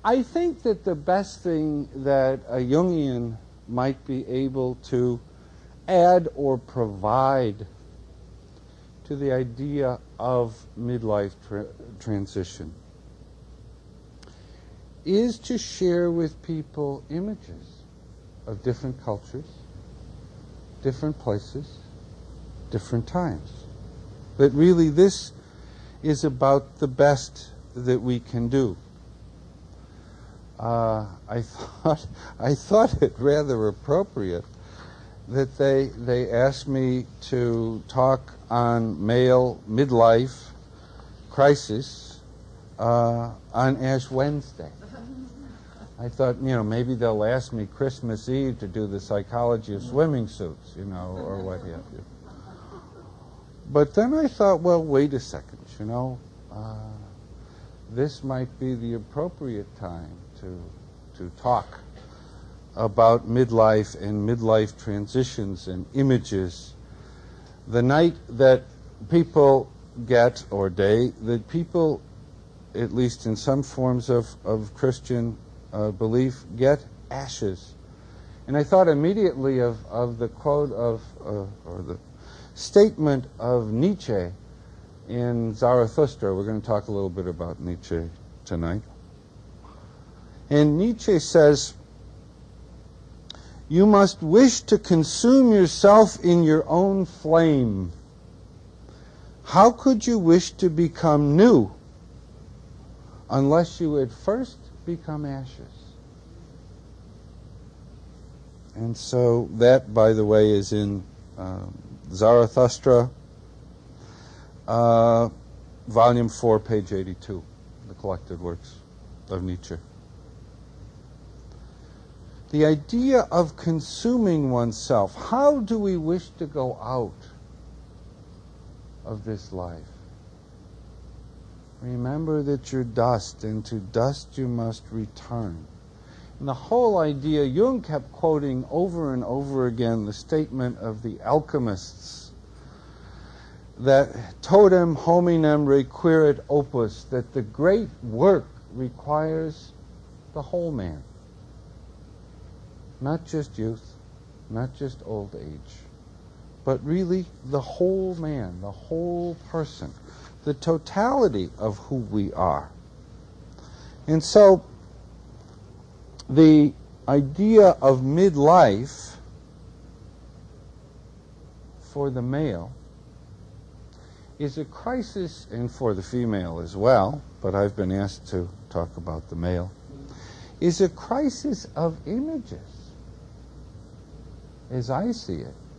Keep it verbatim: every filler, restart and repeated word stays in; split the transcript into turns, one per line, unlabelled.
I think that the best thing that a Jungian might be able to add or provide to the idea of midlife tra- transition is to share with people images of different cultures, different places, different times. That really this is about the best that we can do. Uh, I thought I thought it rather appropriate that they they asked me to talk on male midlife crisis uh, on Ash Wednesday. I thought, you know, maybe they'll ask me Christmas Eve to do the psychology of swimming suits, you know, or what have you. But then I thought, well, wait a second, you know, uh, this might be the appropriate time to to talk about midlife and midlife transitions and images. The night that people get, or day, that people, at least in some forms of, of Christian uh, belief, get ashes. And I thought immediately of, of the quote of, uh, or the statement of Nietzsche in Zarathustra. We're going to talk a little bit about Nietzsche tonight. And Nietzsche says, "You must wish to consume yourself in your own flame. How could you wish to become new unless you had first become ashes?" And so that, by the way, is in uh, Zarathustra, uh, volume four, page eighty-two, the collected works of Nietzsche. The idea of consuming oneself. How do we wish to go out of this life? Remember that you're dust, and to dust you must return. And the whole idea, Jung kept quoting over and over again the statement of the alchemists, that totem hominem requirit opus, that the great work requires the whole man. Not just youth, not just old age, but really the whole man, the whole person, the totality of who we are. And so the idea of midlife for the male is a crisis, and for the female as well, but I've been asked to talk about the male, is a crisis of images, as I see it.